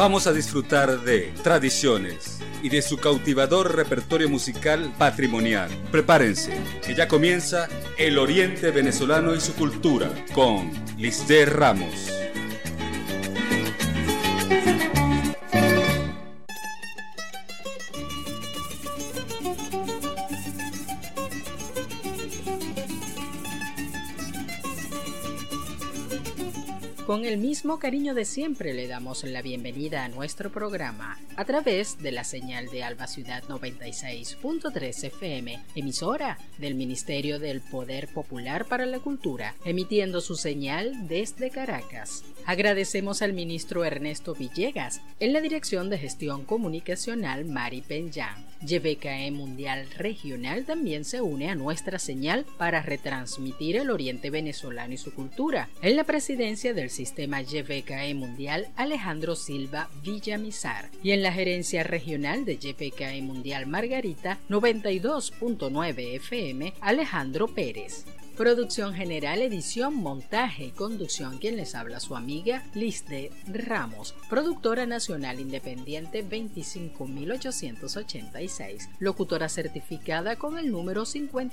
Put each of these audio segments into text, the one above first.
Vamos a disfrutar de tradiciones y de su cautivador repertorio musical patrimonial. Prepárense, que ya comienza El Oriente Venezolano y su cultura con Lisdé Ramos. Con el mismo cariño de siempre le damos la bienvenida a nuestro programa a través de la señal de Alba Ciudad 96.3 FM, emisora del Ministerio del Poder Popular para la Cultura, emitiendo su señal desde Caracas. Agradecemos al ministro Ernesto Villegas en la Dirección de Gestión Comunicacional Mari Penyán. YVKE Mundial Regional también se une a nuestra señal para retransmitir el Oriente Venezolano y su cultura. En la presidencia del sistema YVKE Mundial, Alejandro Silva Villamizar, y en la gerencia regional de YVKE Mundial Margarita 92.9 FM, Alejandro Pérez. Producción general, edición, montaje y conducción, quien les habla su amiga Lisdé Ramos, productora nacional independiente 25886, locutora certificada con el número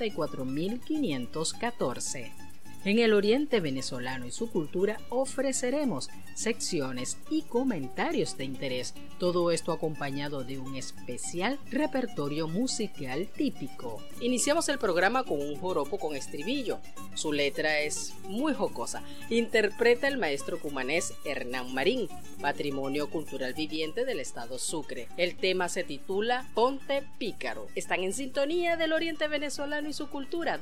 54514. En el Oriente Venezolano y su cultura ofreceremos secciones y comentarios de interés, todo esto acompañado de un especial repertorio musical típico. Iniciamos el programa con un joropo con estribillo. Su letra es muy jocosa. Interpreta el maestro cumanés Hernán Marín, patrimonio cultural viviente del estado Sucre. El tema se titula Ponte Pícaro. Están en sintonía del Oriente Venezolano y su cultura.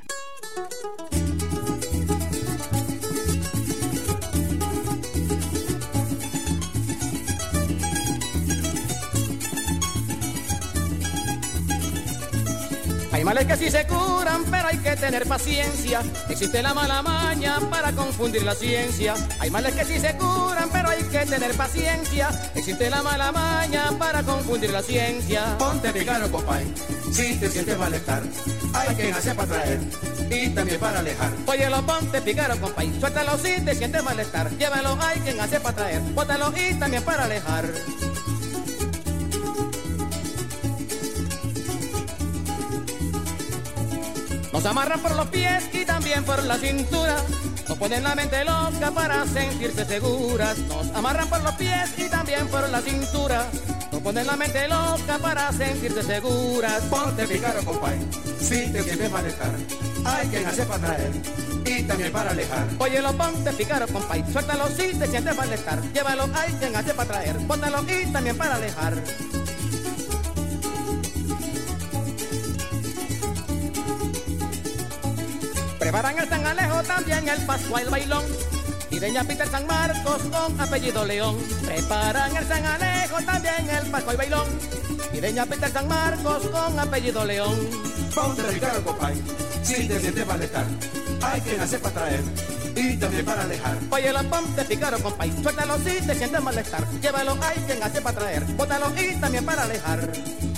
Hay males que sí se curan, pero hay que tener paciencia. Existe la mala maña para confundir la ciencia. Hay males que sí se curan, pero hay que tener paciencia. Existe la mala maña para confundir la ciencia. Ponte pícaro, compay, si te sientes malestar. Hay quien hace para traer y también para alejar. Óyelo, ponte pícaro, compay, suéltalo si te sientes malestar. Llévalo, hay quien hace para traer. Bótalo y también para alejar. Nos amarran por los pies y también por la cintura. Nos ponen la mente loca para sentirse seguras. Nos amarran por los pies y también por la cintura. Nos ponen la mente loca para sentirse seguras. Ponte pícaro, compay, si te sientes malestar. Hay quien hace para traer y también para alejar. Óyelo, ponte pícaro, compay, suéltalo si te sientes malestar. Llévalo, hay quien hace para traer. Bótalo y también para alejar. Preparan el San Alejo, también el Pascua, el bailón. Y de Peter San Marcos con apellido León. Preparan el San Alejo, también el Pascua y bailón. Y de Peter San Marcos con apellido León. Ponte pícaro, compay, si te sientes malestar. Hay quien hace para traer y también para alejar. Óyelo, ponte pícaro, compay, suéltalo si te sientes malestar. Llévalo, hay quien hace para traer. Bótalo y también para alejar.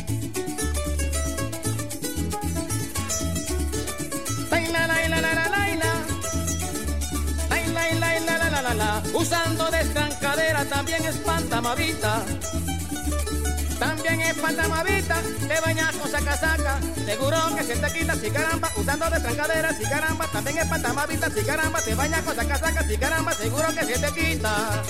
Usando de estrancadera también es pantamavita. También es pantamavita, te bañas con saca. Seguro que se te quita, si caramba. Usando de estrancadera, si caramba. También es pantamavita, si caramba. Te bañas con saca, si caramba. Seguro que se te quita.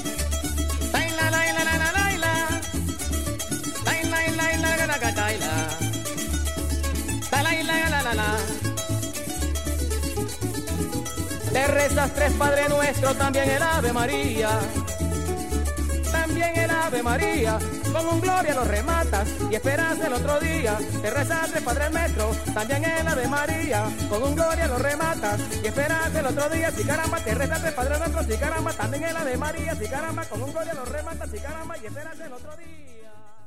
Te rezas 3 Padre Nuestro, también el Ave María. También el Ave María, con un gloria lo rematas y esperas el otro día. Te rezas 3 Padre Nuestro, también el Ave María, con un gloria lo rematas y esperas el otro día. Si caramba, te rezas 3 Padre Nuestro, si caramba, también el Ave María, si caramba, con un gloria lo rematas, si caramba, y esperas el otro día.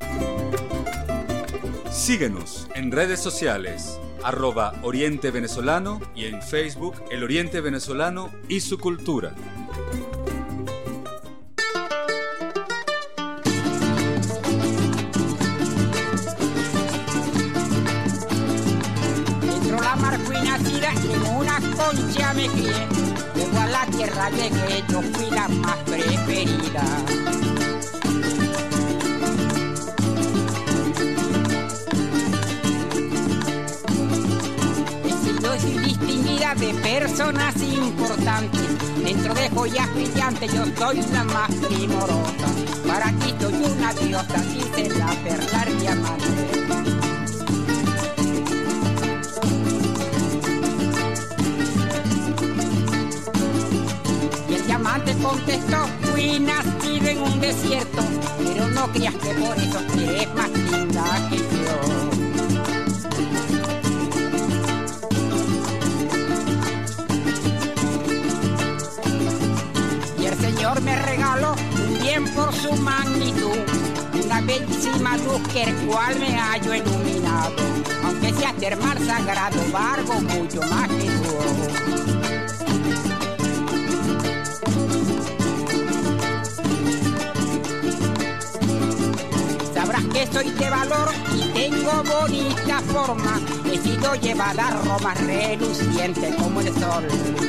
Síguenos en redes sociales, @Oriente Venezolano, y en Facebook El Oriente Venezolano y su cultura. Dentro la mar fui nacida, en una concha me crié. Luego a la tierra llegué, yo fui la más preferida. rodeada de personas importantes. Dentro de joyas brillantes yo soy la más primorosa. Para ti soy una diosa, dice la perla al diamante. Y el diamante contestó: fui nacido en un desierto, pero no creas que por eso eres más linda que yo. Señor me regaló un bien por su magnitud, una bellísima luz que el cual me hallo iluminado, aunque sea termal sagrado, valgo mucho más que tú. Sabrás que soy de valor y tengo bonita forma, he sido llevada a Roma reluciente como el sol.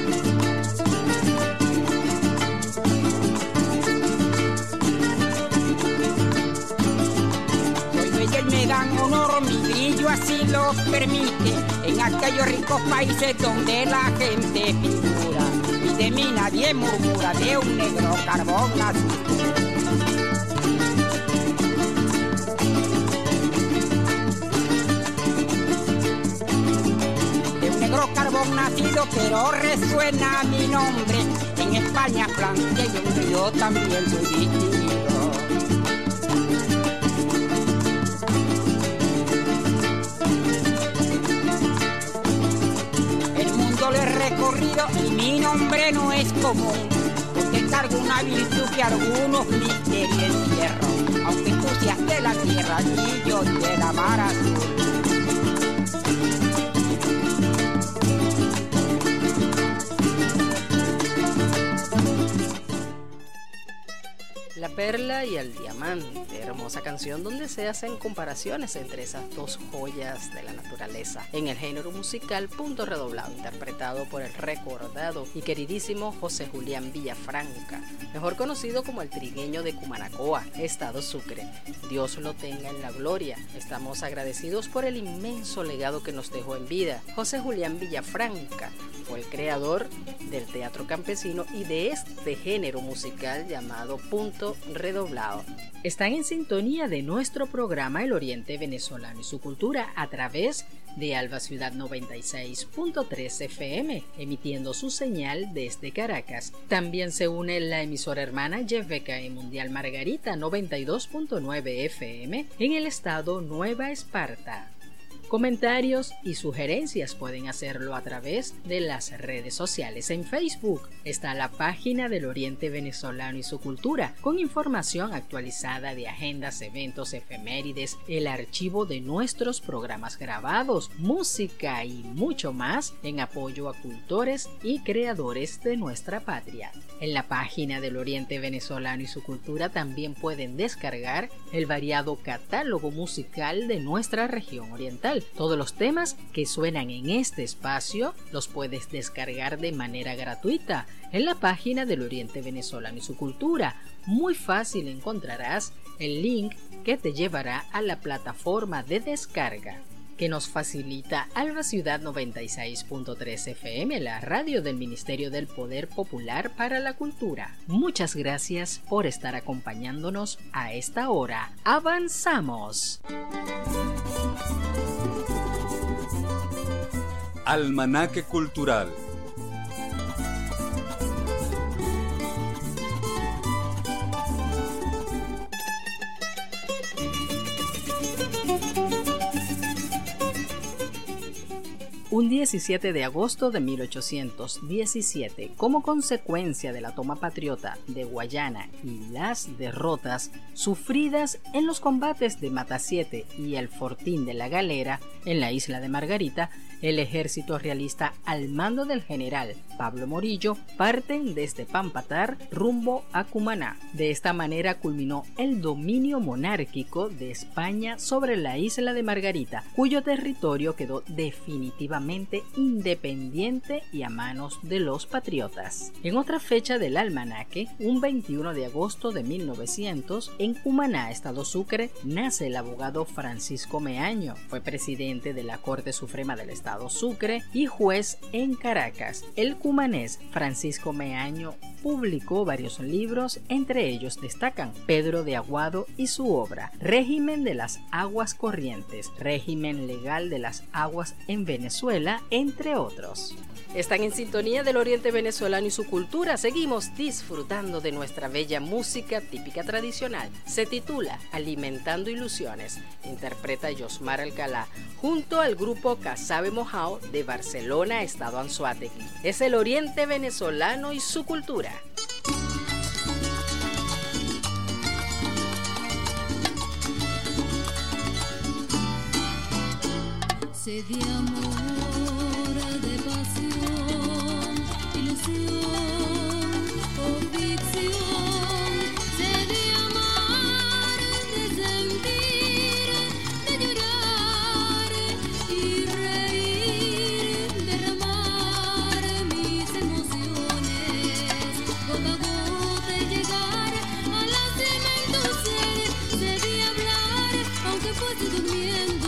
Me dan honor, mi brillo así lo permite, en aquellos ricos países donde la gente figura, y de mí nadie murmura, de un negro carbón naciste. De un negro carbón nacido, pero resuena mi nombre, en España, Francia y donde yo también soy distinguido. Lo he recorrido y mi nombre no es común, porque cargo una virtud que algunos misterios encierro, aunque tú seas de la tierra y yo de la mar azul. La perla y el diamante, hermosa canción donde se hacen comparaciones entre esas dos joyas de la naturaleza en el género musical Punto Redoblado, interpretado por el recordado y queridísimo José Julián Villafranca, mejor conocido como el trigueño de Cumanacoa, Estado Sucre. Dios lo tenga en la gloria. Estamos agradecidos por el inmenso legado que nos dejó en vida. José Julián Villafranca fue el creador del teatro campesino y de este género musical llamado Punto Redoblado. Están en sintonía de nuestro programa El Oriente Venezolano y su Cultura a través de Alba Ciudad 96.3 FM, emitiendo su señal desde Caracas. También se une la emisora hermana YFK Mundial Margarita 92.9 FM en el estado Nueva Esparta. Comentarios y sugerencias pueden hacerlo a través de las redes sociales. En Facebook está la página del Oriente Venezolano y su Cultura, con información actualizada de agendas, eventos, efemérides, el archivo de nuestros programas grabados, música y mucho más en apoyo a cultores y creadores de nuestra patria. En la página del Oriente Venezolano y su Cultura también pueden descargar el variado catálogo musical de nuestra región oriental. Todos los temas que suenan en este espacio los puedes descargar de manera gratuita en la página del Oriente Venezolano y su Cultura. Muy fácil encontrarás el link que te llevará a la plataforma de descarga que nos facilita Alba Ciudad 96.3 FM, la radio del Ministerio del Poder Popular para la Cultura. Muchas gracias por estar acompañándonos a esta hora. ¡Avanzamos! Almanaque Cultural. Un 17 de agosto de 1817, como consecuencia de la toma patriota de Guayana y las derrotas sufridas en los combates de Matasiete y el Fortín de la Galera en la isla de Margarita, el ejército realista al mando del general Pablo Morillo parten desde Pampatar rumbo a Cumaná. De esta manera culminó el dominio monárquico de España sobre la isla de Margarita, cuyo territorio quedó definitivamente relativamente independiente y a manos de los patriotas. En otra fecha del almanaque, un 21 de agosto de 1900, en Cumaná, Estado Sucre, nace el abogado Francisco Meaño. Fue presidente de la Corte Suprema del Estado Sucre y juez en Caracas. El cumanés Francisco Meaño publicó varios libros, entre ellos destacan Pedro de Aguado y su obra Régimen de las Aguas Corrientes, Régimen Legal de las Aguas en Venezuela, entre otros. Están en sintonía del Oriente Venezolano y su cultura. Seguimos disfrutando de nuestra bella música típica tradicional. Se titula Alimentando Ilusiones. Interpreta Yosmar Alcalá junto al grupo Casabe Mojao de Barcelona, Estado Anzoátegui. Es el Oriente Venezolano y su cultura. Sed de amor, de pasión, ilusión o ficción. Sed de amar, de sentir, de llorar y reír, derramar mis emociones, gota a gota llegar a la cemento ser. Sed de hablar, aunque fuese durmiendo.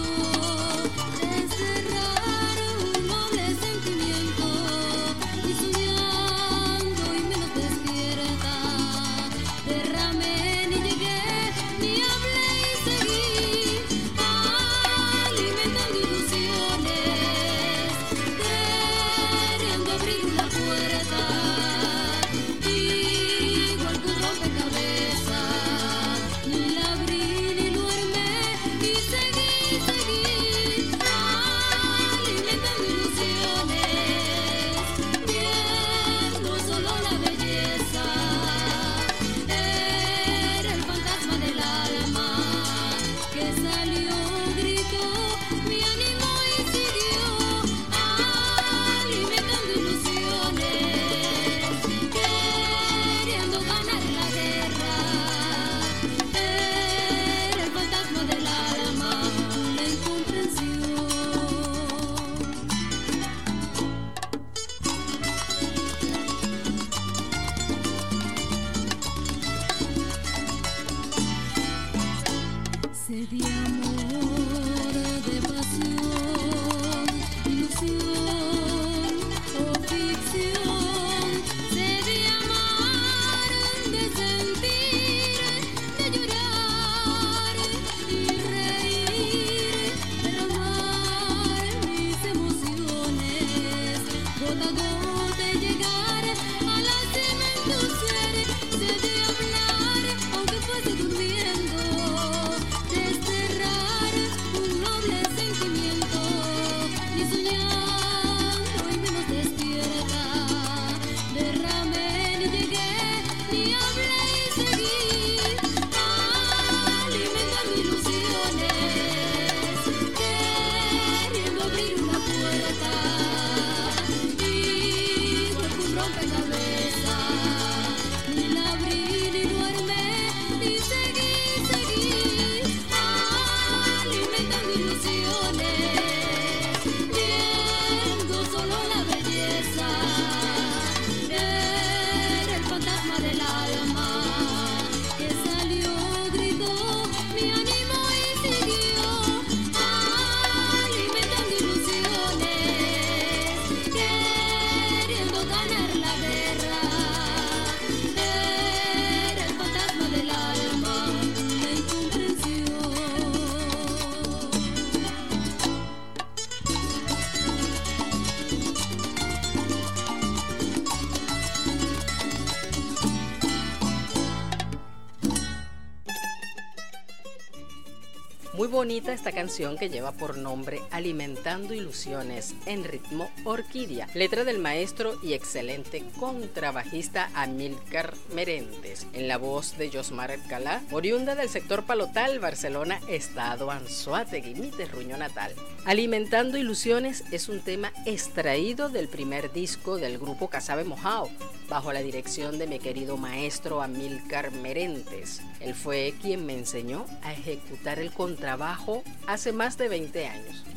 Muy bonita esta canción que lleva por nombre Alimentando Ilusiones, en ritmo orquídea, letra del maestro y excelente contrabajista Amílcar Meréndez, en la voz de Yosmar Alcalá, oriunda del sector Palotal, Barcelona, Estado Anzoátegui, mi terruño natal. Alimentando Ilusiones es un tema extraído del primer disco del grupo Casabe Mojao, bajo la dirección de mi querido maestro Amílcar Meréndez. Él fue quien me enseñó a ejecutar el contrabajo hace más de 20 años.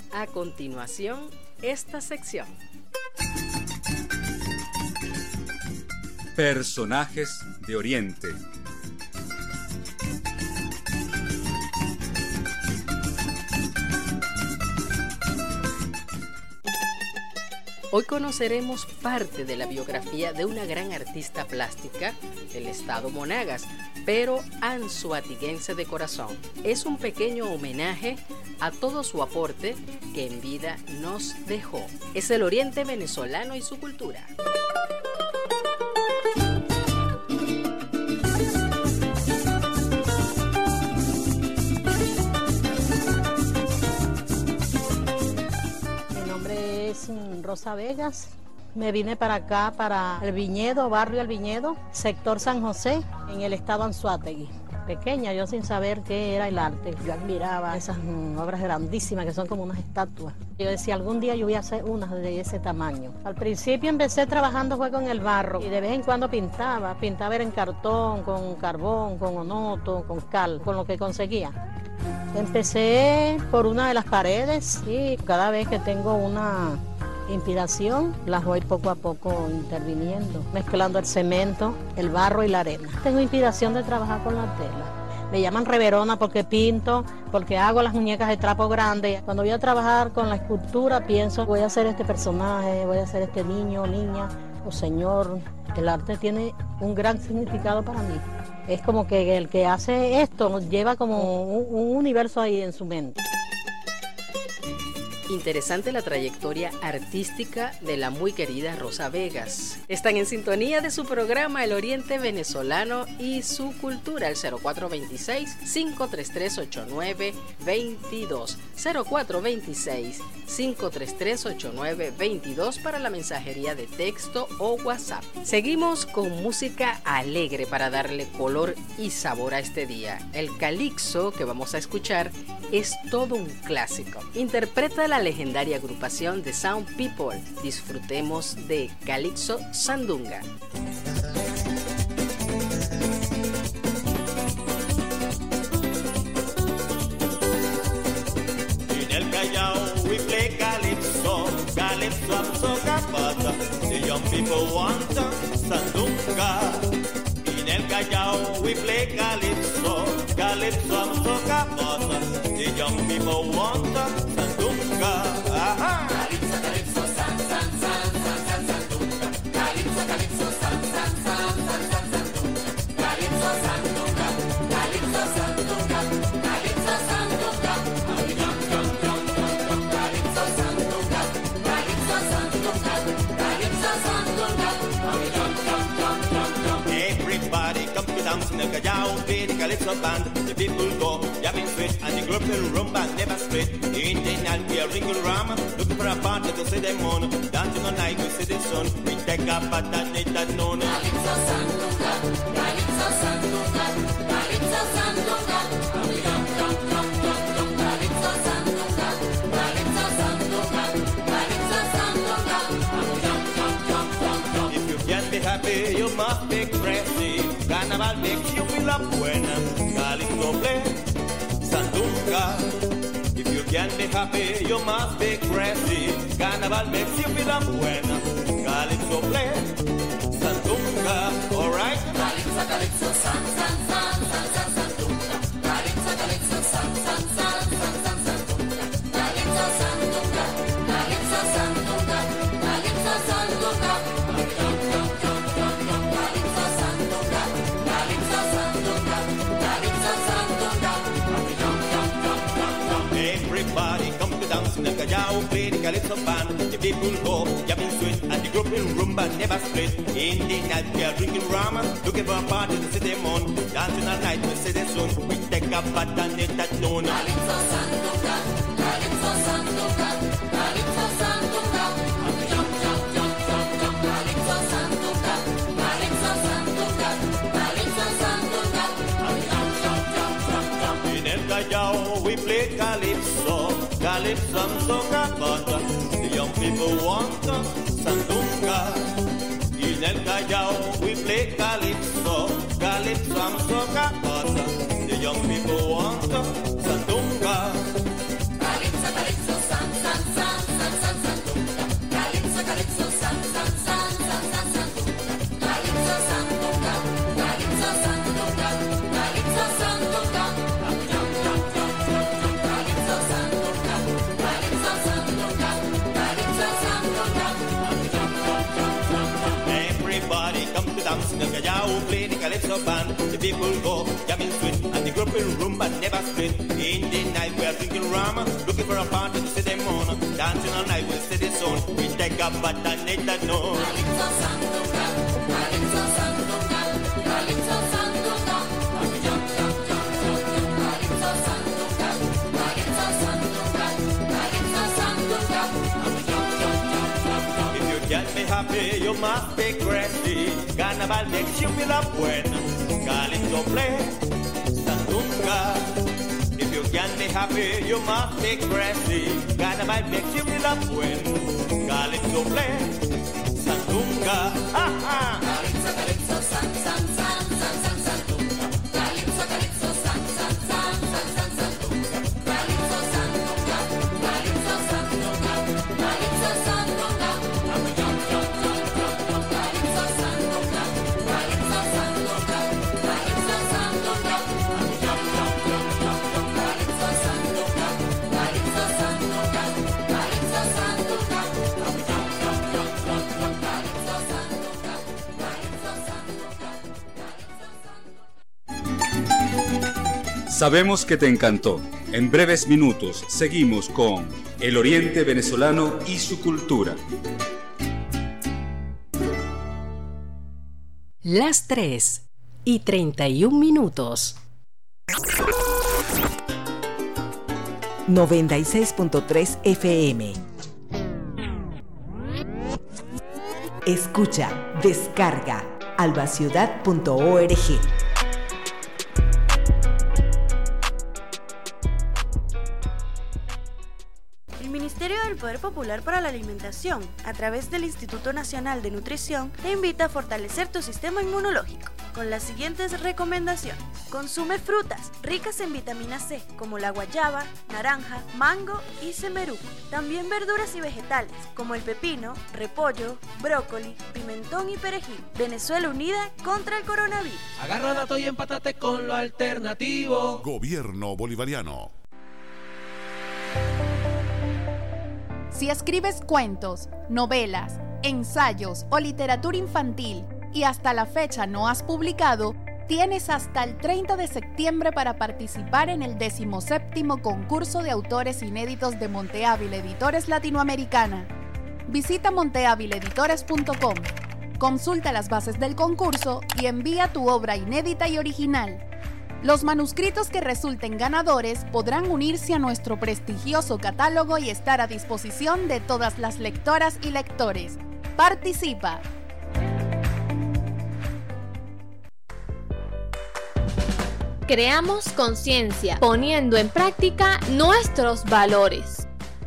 A continuación, esta sección. Personajes de Oriente. Hoy conoceremos parte de la biografía de una gran artista plástica del estado Monagas, pero anzoatiguense de corazón. Es un pequeño homenaje a todo su aporte que en vida nos dejó. Es el Oriente venezolano y su cultura. Rosa Vegas. Me vine para acá, para El Viñedo, barrio El Viñedo, sector San José, en el estado Anzoátegui. Pequeña, yo sin saber qué era el arte. Yo admiraba esas obras grandísimas que son como unas estatuas. Yo decía, algún día yo voy a hacer unas de ese tamaño. Al principio empecé trabajando fue con el barro y de vez en cuando pintaba. Pintaba era en cartón, con carbón, con onoto, con cal, con lo que conseguía. Empecé por una de las paredes y cada vez que tengo una inspiración, las voy poco a poco interviniendo, mezclando el cemento, el barro y la arena. Tengo inspiración de trabajar con la tela. Me llaman reverona porque pinto, porque hago las muñecas de trapo grande. Cuando voy a trabajar con la escultura pienso, voy a hacer este personaje, voy a hacer este niño, niña o señor. El arte tiene un gran significado para mí. Es como que el que hace esto lleva como un universo ahí en su mente. Interesante la trayectoria artística de la muy querida Rosa Vegas. Están en sintonía de su programa El Oriente Venezolano y su cultura, el 0426-533-8922. 0426-533-8922 para la mensajería de texto o WhatsApp. Seguimos con música alegre para darle color y sabor a este día. El calixo que vamos a escuchar es todo un clásico. Interpreta la legendaria agrupación The Sound People. Disfrutemos de Calixo Sandunga. En el Callao we play calypso, calypso and soca, but the young people want sandunga. En el Callao we play calypso, calypso and soca, but the young people want sandunga. Aha. Calypso, calypso, san, san, san, san, san, sandunga. Calypso, calypso, san, san, san, san, san, sandunga. Calypso, sandunga. Calypso, sandunga. Calypso, sandunga. Jump, jump, jump, jump, jump. Calypso, sandunga. Calypso, sandunga. Calypso, sandunga. Jump, jump, jump, jump, jump. Everybody come to dance in the Callao, play the calypso band. The people go jamming sweet and the group will rumba never straight. In the night we are ringing rum, looking for a party to see them on. Dancing all night we see the sun. We take a bat and it at noon. Calypso sandunga, calypso sandunga, calypso sandunga. Jump, jump, jump, jump, jump. Calypso sandunga, calypso sandunga, calypso sandunga. Jump, jump, jump, jump, jump. If you can be happy, you must be crazy. Carnaval makes you feel up buena. Calypso play sandunga. If you can be happy, you must be crazy. Carnaval makes you feel buena. Calypso play sandunga, alright? Calypso, calypso, san, san, san, san, san, sandunga. Calypso, calypso, san, san, san, san, san, sandunga. Calypso, sandunga. Calypso, sandunga. Calypso, sandunga. Jump, jump, jump, jump, jump. Calypso, sandunga. Calypso, sandunga. Calypso, sandunga. Jump, jump, jump, jump, jump. Everybody come to dance in the Callao, play the calypso band. The people go jamming sweet and the group in rumba never split. In the night we are drinking rum, looking for a party to see them on. Dancing all night we see the sun. We take a bat and it at noon. Calypso sandunga, calypso sandunga, calypso sandunga. Jump, jump, jump, jump, jump. Calypso sandunga, calypso sandunga, calypso sandunga. Jump, jump, jump, jump, jump. In el Callao we play calypso, calypso and soca, but the young people want sandunga. In el Callao we play calypso, calypso and soca, but the young people want sandunga. Calypso, calypso, san, san, calypso band. The people go jamming sweet, and the group in room but never split. In the night we are drinking rum, looking for a party to see them on. Dancing all night with steady soul. We take up but I need that no. Calypso sandunga, calypso sandunga, calypso sandunga. Jump, jump, jump, jump, jump. Calypso sandunga, calypso sandunga, calypso sandunga. Jump, jump, jump, jump, jump. If you get me happy, you must be crazy. Carnaval makes you feel up when Calypso play sandunga. If you get me happy, you must be crazy. Carnaval makes you feel up when Calypso play sandunga. Ha ha. Calypso, calypso, san, san, san, san, san, sandunga. Calypso, calypso, san, san, san, san, san, sandunga. Calypso sandunga, calypso sandunga, calypso sandunga. Jump, jump, jump, jump, jump. Calypso sandunga, calypso sandunga, calypso sandunga. Jump, jump, jump, jump, jump. Calypso sandunga, calypso sandunga, calypso sandunga. Jump, jump, jump, jump, jump. Calypso sandunga, calypso sandunga, calypso sandunga. Sabemos que te encantó. En breves minutos seguimos con el Oriente venezolano y su cultura. Las 3:31. 96.3 FM. Escucha, descarga albaciudad.org. El Ministerio del Poder Popular para la Alimentación, a través del Instituto Nacional de Nutrición, te invita a fortalecer tu sistema inmunológico con las siguientes recomendaciones. Consume frutas ricas en vitamina C, como la guayaba, naranja, mango y semeruco. También verduras y vegetales, como el pepino, repollo, brócoli, pimentón y perejil. Venezuela unida contra el coronavirus. Agarra datos y empátate con lo alternativo. Gobierno bolivariano. Si escribes cuentos, novelas, ensayos o literatura infantil y hasta la fecha no has publicado, tienes hasta el 30 de septiembre para participar en el 17º concurso de autores inéditos de Monteávila Editores Latinoamericana. Visita monteavilaeditores.com, consulta las bases del concurso y envía tu obra inédita y original. Los manuscritos que resulten ganadores podrán unirse a nuestro prestigioso catálogo y estar a disposición de todas las lectoras y lectores. ¡Participa! Creamos conciencia, poniendo en práctica nuestros valores.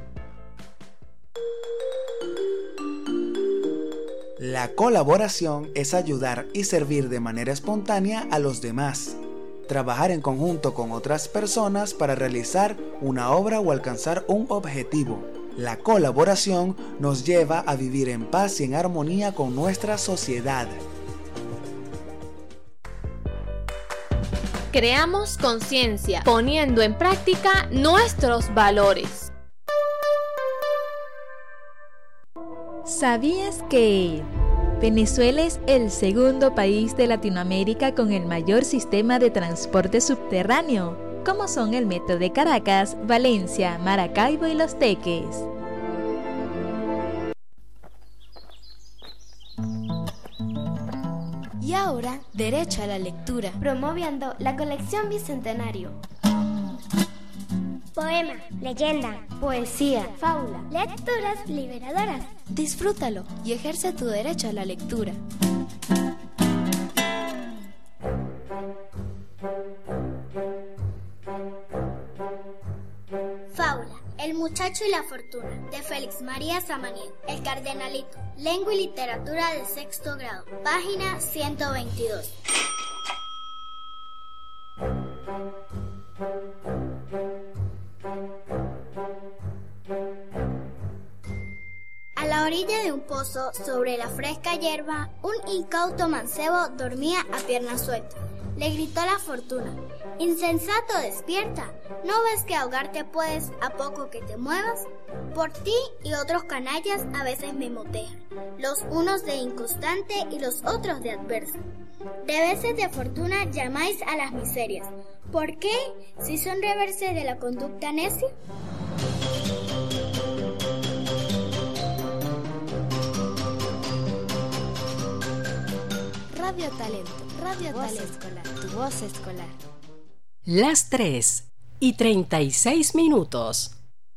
La colaboración es ayudar y servir de manera espontánea a los demás. Trabajar en conjunto con otras personas para realizar una obra o alcanzar un objetivo. La colaboración nos lleva a vivir en paz y en armonía con nuestra sociedad. Creamos conciencia, poniendo en práctica nuestros valores. ¿Sabías que Venezuela es el segundo país de Latinoamérica con el mayor sistema de transporte subterráneo, como son el Metro de Caracas, Valencia, Maracaibo y Los Teques? Y ahora, derecho a la lectura, promoviendo la colección Bicentenario. Poema, leyenda, Poesía, fábula, lecturas liberadoras. Disfrútalo y ejerce tu derecho a la lectura. Fábula, El muchacho y la fortuna, de Félix María Samaniego. El cardenalito, lengua y literatura de 6º grado, página 122. A la orilla de un pozo, sobre la fresca hierba, un incauto mancebo dormía a pierna suelta. Le gritó la fortuna: «Insensato, despierta, ¿no ves que ahogarte puedes a poco que te muevas? Por ti y otros canallas a veces me motejan, los unos de inconstante y los otros de adversa. De veces de fortuna llamáis a las miserias. ¿Por qué? Si son reverses de la conducta necia. Radio Talento, Radio Talento Escolar, tu voz escolar. Las 3:36.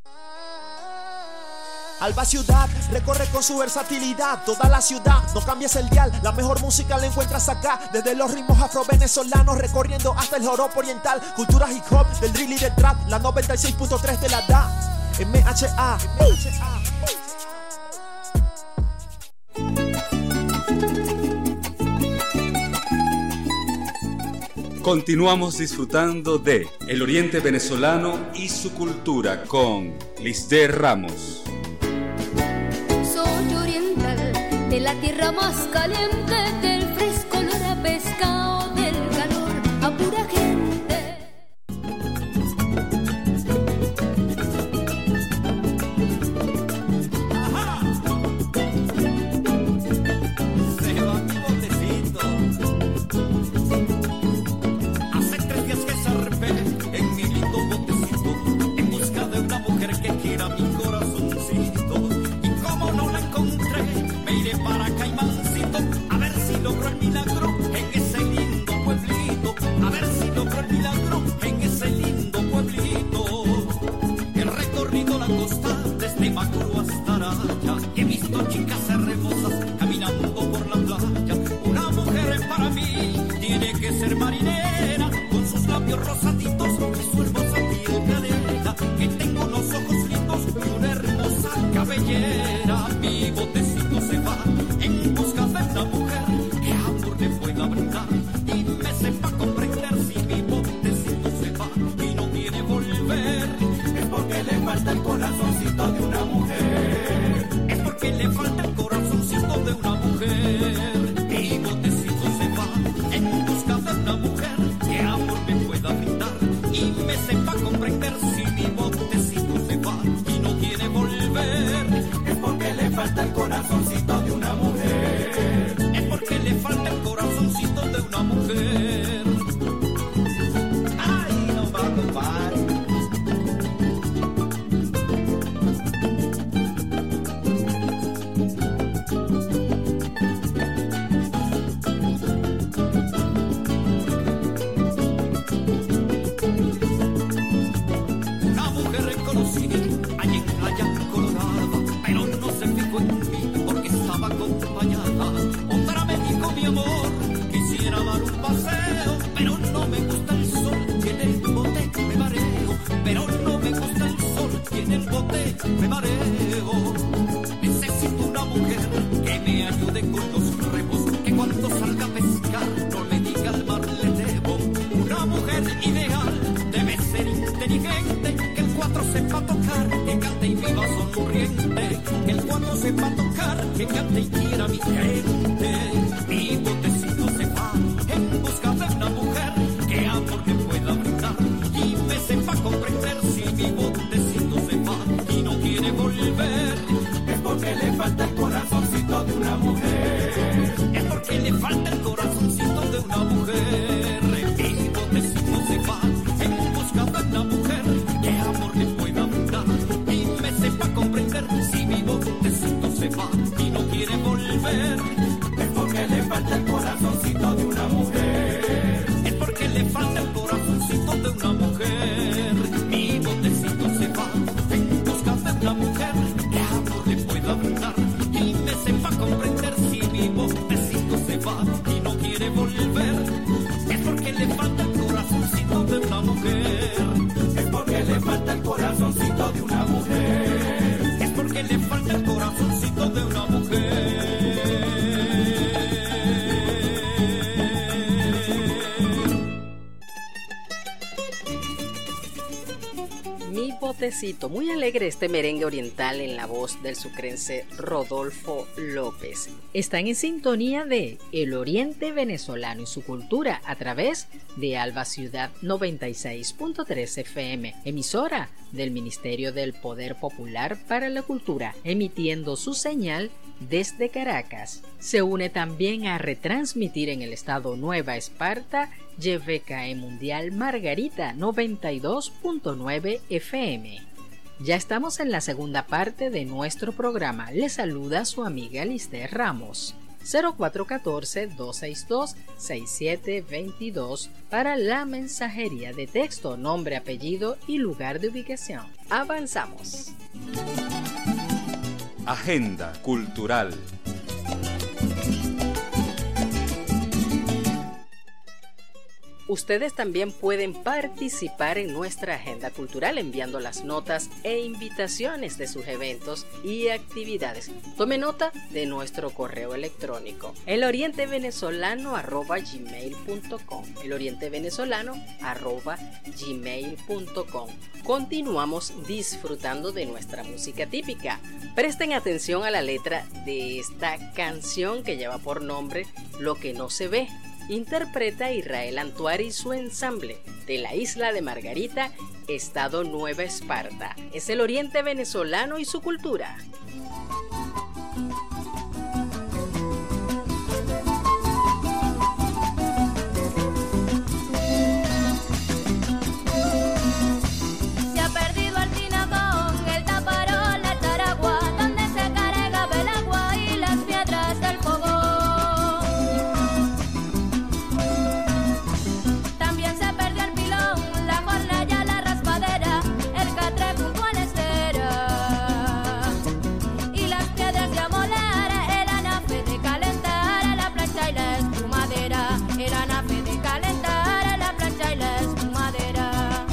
Alba Ciudad recorre con su versatilidad toda la ciudad, no cambies el dial, la mejor música la encuentras acá, desde los ritmos afro-venezolanos recorriendo hasta el joropo oriental, cultura hip hop, del drill y del trap, la 96.3 de la DA, MHA. Continuamos disfrutando de el Oriente Venezolano y su cultura con Lisder Ramos. Soy oriental, de la tierra más caliente, del fresco olor a pescado, del calor a pura gente. Se va mi botecito. Hace 3 días que zarpé en mi lindo botecito en busca de una mujer que quiera mi corazoncito. Y como no la encontré, me iré para Caimancito a ver si logro el milagro en ese lindo pueblito. A ver si logro el milagro en ese lindo pueblito. He recorrido la costa desde Macuro hasta Araya y he visto chicas hermosas caminando por la playa. Una mujer para mí tiene que ser marinera, con sus labios rosaditos y su hermosa piel canela, que tenga unos ojos lindos y una hermosa cabellera. Mi botecito se va en busca de una mujer que amor le pueda brindar y me sepa comprender. Si mi botecito se va y no quiere volver, es porque le falta el corazoncito de una mujer. Es porque le falta el corazoncito de una mujer. Mi botecito se va en busca de una mujer que amor me pueda brindar y me sepa comprender. Si mi botecito se va y no quiere volver, es porque le falta el corazoncito de una mujer. Es porque le falta el corazoncito de una mujer. Ay, no va a topar. Una mujer conocí allí en Playa Colorada, pero no se fijó en mí porque estaba acompañada. Otra me dijo, mi amor, quisiera dar un paseo, pero no me gusta el sol y en el bote me mareo. Pero no me gusta el sol y en el bote me mareo. Necesito una mujer que me ayude con los remos, que cuando salga a pescar no me diga al mar le debo. Una mujer ideal debe ser inteligente, que el 4 sepa tocar, que cante y viva sonriente, que el 4 sepa tocar, que cante y quiera mi gente. Mi botecito se va en busca de una mujer que amor me pueda brindar y me sepa comprender. Si mi botecito se va y no quiere volver, es porque le falta el corazoncito de una mujer. Es porque le falta el corazoncito de una mujer. Mi botecito se va en busca de una mujer que amor le pueda brindar y me sepa comprender. Si mi botecito se va y no quiere volver, suertecito, muy alegre este merengue oriental en la voz del sucrense Rodolfo López. Están en sintonía de El Oriente Venezolano y su cultura a través de Alba Ciudad 96.3 FM, emisora del Ministerio del Poder Popular para la Cultura, emitiendo su señal desde Caracas. Se une también a retransmitir en el estado Nueva Esparta YVKE Mundial Margarita 92.9 FM. Ya estamos en la segunda parte de nuestro programa. Le saluda su amiga Lister Ramos. 0414-262-6722 para la mensajería de texto, nombre, apellido y lugar de ubicación. Avanzamos. Agenda cultural. Ustedes también pueden participar en nuestra agenda cultural enviando las notas e invitaciones de sus eventos y actividades. Tome nota de nuestro correo electrónico, elorientevenezolano@gmail.com, elorientevenezolano@gmail.com. Continuamos disfrutando de nuestra música típica. Presten atención a la letra de esta canción que lleva por nombre Lo que no se ve. Interpreta Israel Antuari y su ensamble de la isla de Margarita, estado Nueva Esparta. Es el Oriente Venezolano y su cultura. Se ha perdido el tinacón, el taparol, el taragua, donde se cargaba el agua y las piedras del fogón. También se perdió el pilón, la hornalla, la raspadera, el catre junto a la estera. Y las piedras de amolar, el anafe de calentar, la plancha y la espumadera. El anafe de calentar, la plancha y la espumadera.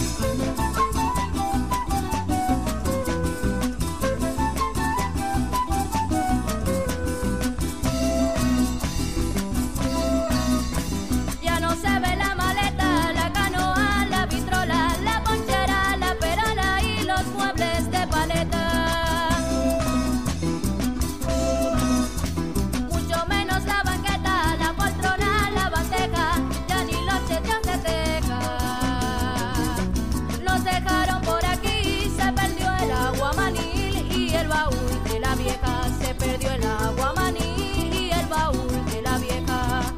Ya no se ve la maleta, la canoa, la vitrola, la ponchera, la perala y los muebles de paleta. Mucho menos la banqueta, la poltrona, la bandeja, ya ni los cheteos de teja. Nos dejaron por aquí, se perdió el aguamanil y el baúl de la vieja. Se perdió el aguamanil y el baúl de la vieja.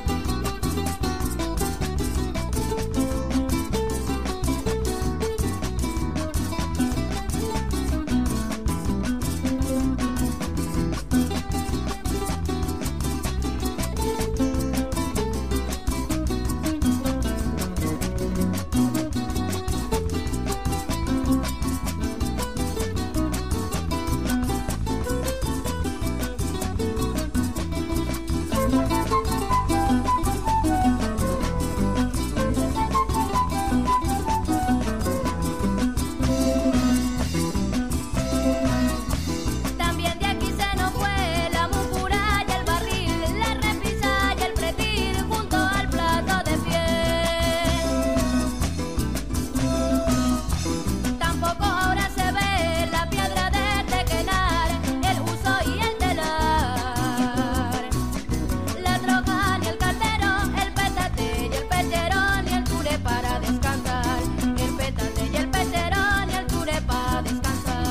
También de aquí se nos fue la mucura y el barril, la repisa y el pretil junto al plato de piel. Tampoco ahora se ve la piedra de tequenar, el uso y el telar. La troja ni el caldero, el petate y el pecherón y el ture para descansar. El petate y el pecherón y el ture para descansar.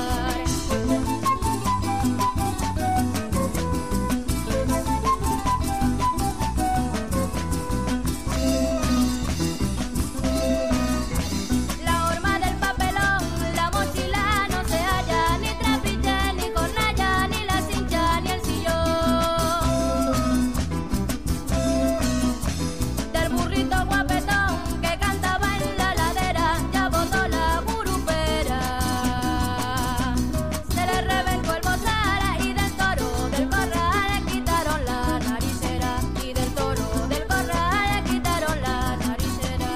La horma del papelón, la mochila no se halla, ni trapiche, ni cornalla, ni la cincha, ni el sillón. Del burrito guapetón que cantaba en la ladera, ya botó la gurupera. Se le reventó el bozara y del toro del corral le quitaron la naricera. Y del toro del corral le quitaron la naricera.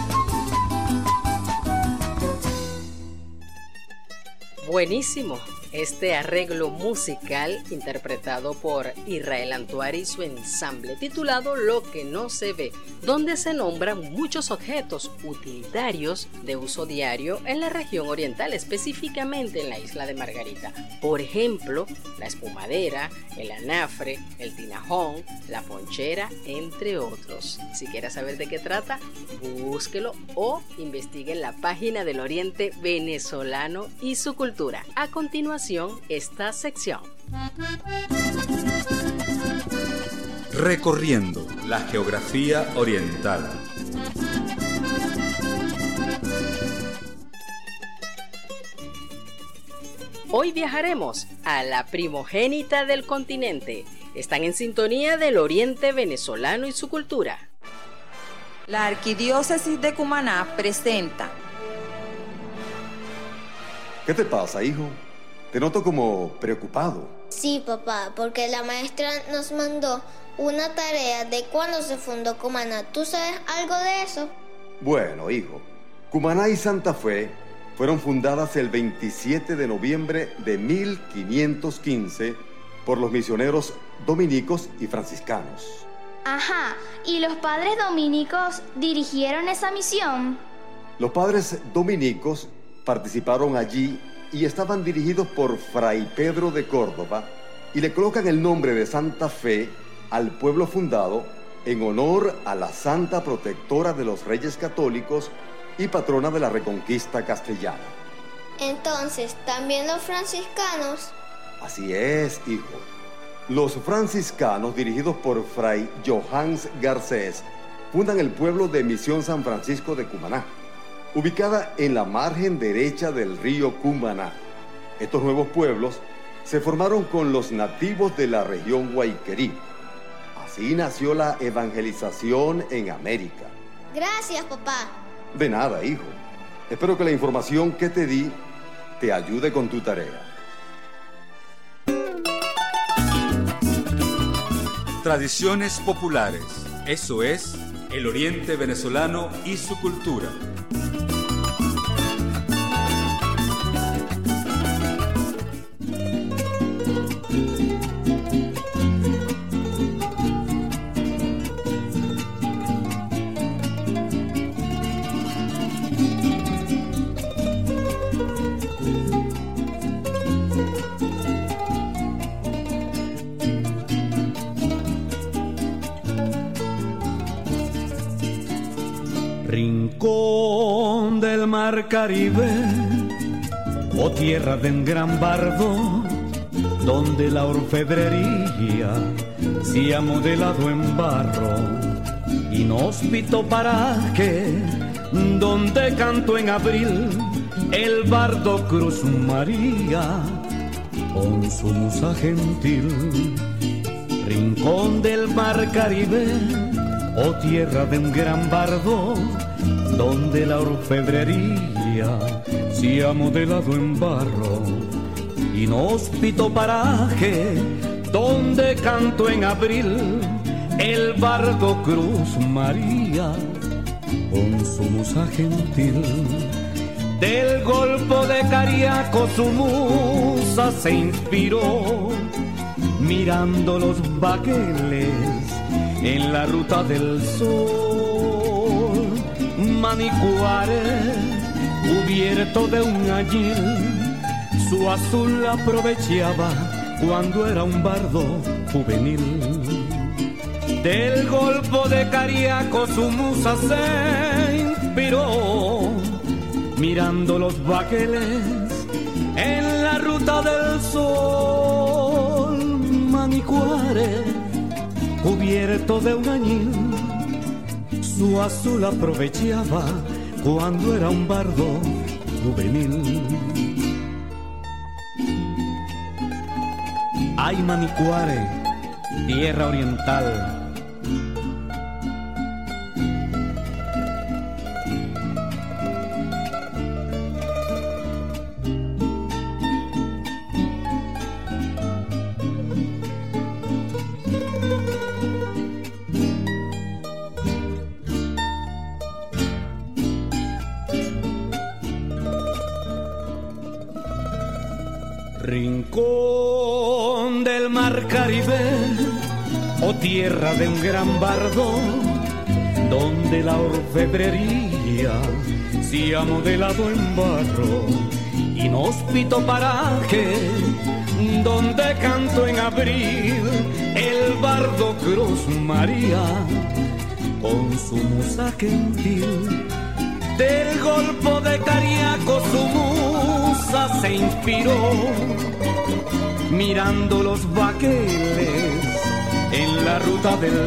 Buenísimo. este arreglo musical interpretado por Israel Antuari y su ensamble titulado Lo que no se ve, donde se nombran muchos objetos utilitarios de uso diario en la región oriental, específicamente en la isla de Margarita. Por ejemplo, la espumadera, el anafre, el tinajón, la ponchera, entre otros. Si quieres saber de qué trata, búsquelo o investigue en la página del Oriente Venezolano y su cultura. A continuación, esta sección. Recorriendo la geografía oriental. Hoy viajaremos a la primogénita del continente. Están en sintonía del Oriente Venezolano y su cultura. La Arquidiócesis de Cumaná presenta. ¿Qué te pasa, hijo? Te noto como preocupado. Sí, papá, porque la maestra nos mandó una tarea de cuándo se fundó Cumaná. ¿Tú sabes algo de eso? Bueno, hijo, Cumaná y Santa Fe fueron fundadas el 27 de noviembre de 1515 por los misioneros dominicos y franciscanos. Ajá, ¿y los padres dominicos dirigieron esa misión? Los padres dominicos participaron allí y estaban dirigidos por Fray Pedro de Córdoba y le colocan el nombre de Santa Fe al pueblo fundado en honor a la santa protectora de los reyes católicos y patrona de la Reconquista castellana. Entonces, ¿también los franciscanos? Así es, hijo. Los franciscanos, dirigidos por Fray Johannes Garcés, fundan el pueblo de Misión San Francisco de Cumaná, ubicada en la margen derecha del río Cumaná. Estos nuevos pueblos se formaron con los nativos de la región Guayquerí. Así nació la evangelización en América. Gracias, papá. De nada, hijo. Espero que la información que te di te ayude con tu tarea. Tradiciones populares. Eso es el Oriente Venezolano y su cultura. Rincón del mar Caribe, oh tierra de un gran bardo, donde la orfebrería se ha modelado en barro, inhóspito paraje, donde cantó en abril el bardo Cruz María, con su musa gentil. Rincón del mar Caribe, oh tierra de un gran bardo, donde la orfebrería se ha modelado en barro, inhóspito paraje, donde cantó en abril el bardo Cruz María, con su musa gentil. Del golfo de Cariaco su musa se inspiró, mirando los baqueles en la ruta del sol. Manicuare, cubierto de un añil, su azul aprovechaba cuando era un bardo juvenil. Del golfo de Cariaco su musa se inspiró, mirando los baqueles en la ruta del sol. Manicuare, cubierto de un añil, su azul aprovechaba cuando era un bardo juvenil. Ay, Manicuare, tierra oriental, rincón del mar Caribe o tierra de un gran bardo, donde la orfebrería se ha modelado en barro, inhóspito paraje donde canto en abril el bardo Cruz María con su musa gentil. Del golfo de Cariaco su musa se inspiró, mirando los baqueles en la ruta del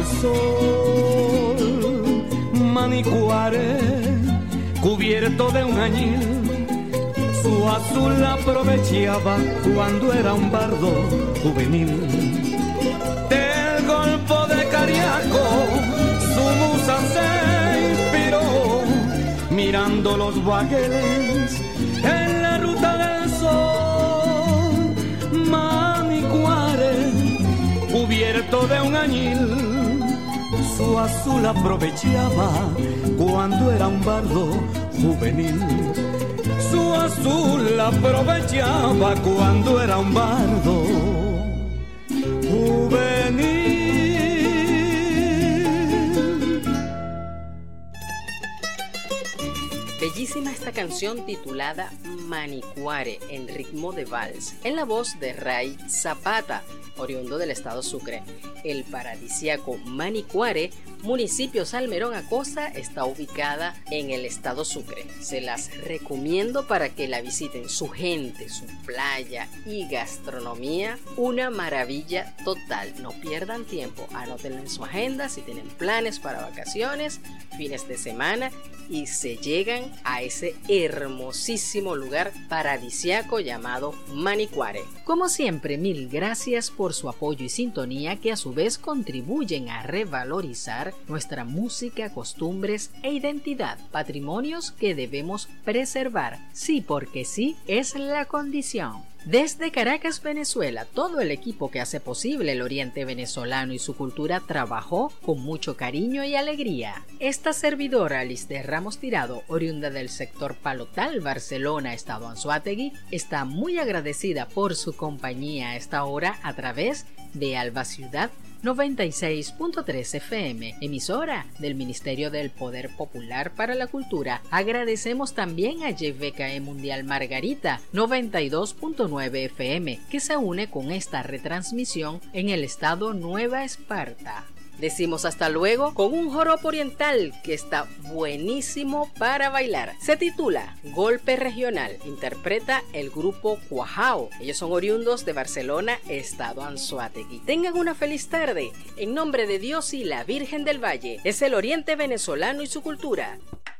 sol. Manicuare, cubierto de un añil, su azul aprovechaba cuando era un bardo juvenil. Del golfo de Cariaco su musa se inspiró, mirando los bagueles en la ruta del sol. Manicuare, cubierto de un añil, su azul aprovechaba cuando era un bardo juvenil. Su azul aprovechaba cuando era un bardo juvenil. Bellísima esta canción titulada Manicuare en ritmo de vals, en la voz de Ray Zapata, oriundo del estado Sucre. El paradisíaco Manicuare, municipio Salmerón Acosta, está ubicada en el estado Sucre. Se las recomiendo para que la visiten. Su gente, su playa y gastronomía, una maravilla total. No pierdan tiempo, anótenlo en su agenda si tienen planes para vacaciones, fines de semana, y se llegan a ese hermosísimo lugar paradisíaco llamado Manicuare. Como siempre, mil gracias por su apoyo y sintonía, que a su vez contribuyen a revalorizar nuestra música, costumbres e identidad, patrimonios que debemos preservar. Sí, porque sí es la condición. Desde Caracas, Venezuela, todo el equipo que hace posible el Oriente venezolano y su cultura trabajó con mucho cariño y alegría. Esta servidora, Lisde Ramos Tirado, oriunda del sector Palotal, Barcelona, estado Anzoátegui, está muy agradecida por su compañía a esta hora a través de Alba Ciudad 96.3 FM, emisora del Ministerio del Poder Popular para la Cultura. Agradecemos también a YVKE Mundial Margarita 92.9 FM, que se une con esta retransmisión en el estado Nueva Esparta. Decimos hasta luego con un joropo oriental que está buenísimo para bailar. Se titula Golpe Regional. Interpreta el grupo Cuajao. Ellos son oriundos de Barcelona, estado Anzoátegui. Tengan una feliz tarde. En nombre de Dios y la Virgen del Valle, es el Oriente venezolano y su cultura.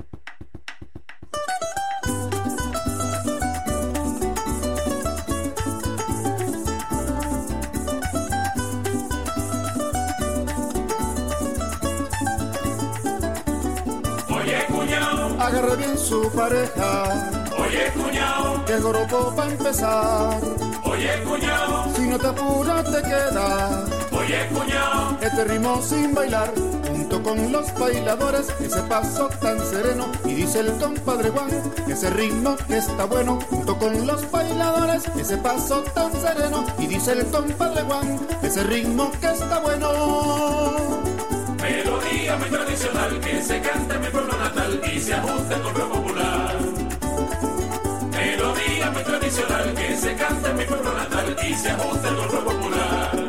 Agarra bien su pareja. Oye, cuñao, que el joropo va a empezar. Oye, cuñao, si no te apuras te queda. Oye, cuñao, este ritmo sin bailar, junto con los bailadores, ese paso tan sereno. Y dice el compadre Juan, ese ritmo que está bueno, junto con los bailadores, ese paso tan sereno. Y dice el compadre Juan, ese ritmo que está bueno. Melodía muy tradicional que se canta en mi pueblo natal y se ajusta al folclore popular. Melodía muy tradicional que se canta en mi pueblo natal y se ajusta al folclore popular.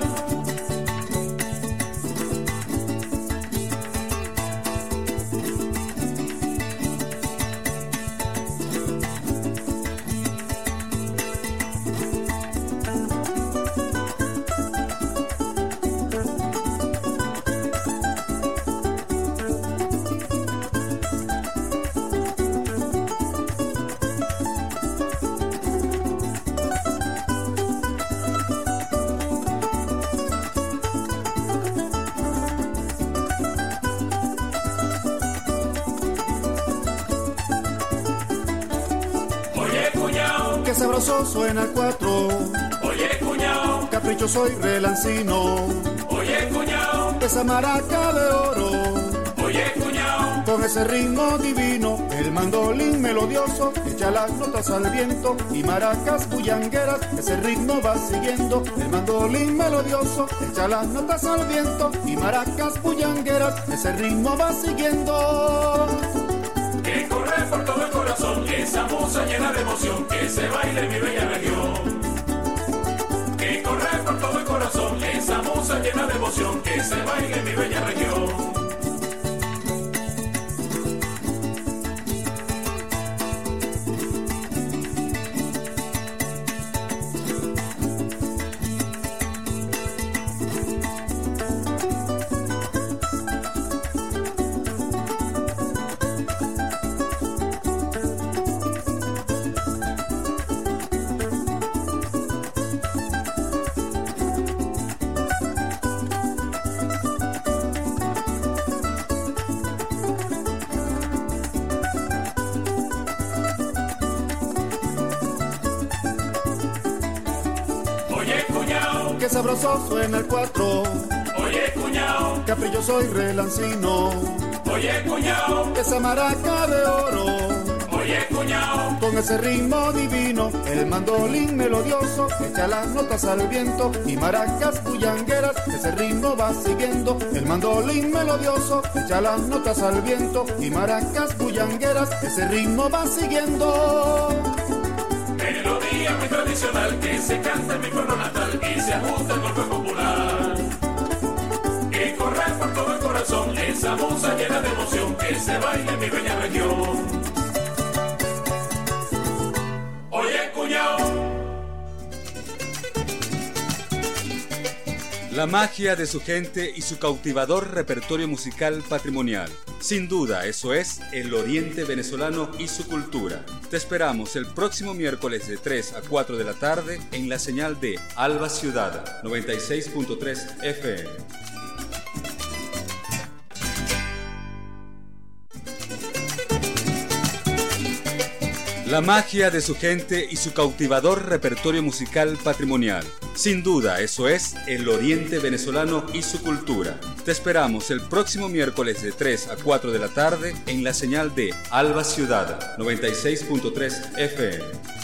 Sabroso suena el 4. Oye, cuñao, caprichoso y relancino. Oye, cuñao, esa maraca de oro. Oye, cuñao, Con ese ritmo divino, el mandolín melodioso echa las notas al viento y maracas bullangueras, ese ritmo va siguiendo. El mandolín melodioso echa las notas al viento y maracas bullangueras, ese ritmo va siguiendo. Que corre por todo el corazón, esa musa llena de emoción, que se baile en mi bella región. Que corre por todo el corazón, esa musa llena de emoción, que se baile en mi bella región. Que sabroso suena el 4. Oye, cuñao. Caprilloso y relancino. Oye, cuñao. Esa maraca de oro. Oye, cuñao. Con ese ritmo divino, el mandolín melodioso echa las notas al viento y maracas bullangueras, ese ritmo va siguiendo. El mandolín melodioso echa las notas al viento y maracas bullangueras, ese ritmo va siguiendo. Melodía muy tradicional que se canta en mi pueblo natal y se ajusta al golpe popular. Que corre por todo el corazón, esa musa llena de emoción, que se baila en mi bella región. Oye, cuñao. La magia de su gente y su cautivador repertorio musical patrimonial. Sin duda, eso es el oriente venezolano y su cultura. Te esperamos el próximo miércoles de 3 a 4 de la tarde en la señal de Alba Ciudad 96.3 FM. La magia de su gente y su cautivador repertorio musical patrimonial. Sin duda, eso es el oriente venezolano y su cultura. Te esperamos el próximo miércoles de 3 a 4 de la tarde en la señal de Alba Ciudad 96.3 FM.